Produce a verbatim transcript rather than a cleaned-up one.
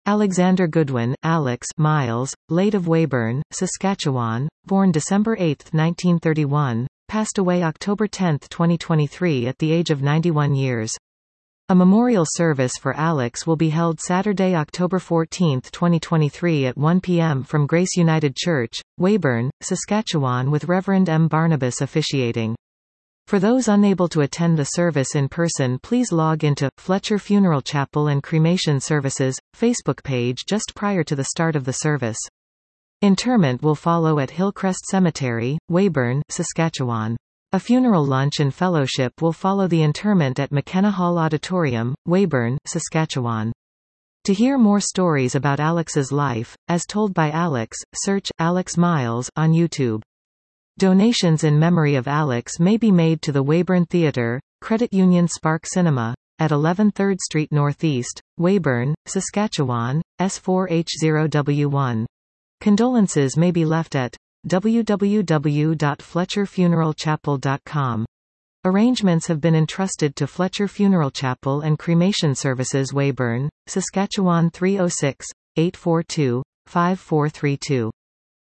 Alexander Goodwin, Alex Miles, late of Weyburn, Saskatchewan, born December eighth nineteen thirty-one, passed away October tenth twenty twenty-three at the age of ninety-one years. A memorial service for Alex will be held Saturday, October fourteenth twenty twenty-three at one p m from Grace United Church, Weyburn, Saskatchewan, with Reverend M. Barnabas officiating. For those unable to attend the service in person, please log into Fletcher Funeral Chapel and Cremation Services Facebook page just prior to the start of the service. Interment will follow at Hillcrest Cemetery, Weyburn, Saskatchewan. A funeral lunch and fellowship will follow the interment at McKenna Hall Auditorium, Weyburn, Saskatchewan. To hear more stories about Alex's life, as told by Alex, search Alex Miles on YouTube. Donations in memory of Alex may be made to the Weyburn Theatre, Credit Union Spark Cinema, at eleven third Street Northeast, Weyburn, Saskatchewan, S four H zero W one. Condolences may be left at w w w dot fletcher funeral chapel dot com. Arrangements have been entrusted to Fletcher Funeral Chapel and Cremation Services, Weyburn, Saskatchewan three oh six, eight four two, five four three two.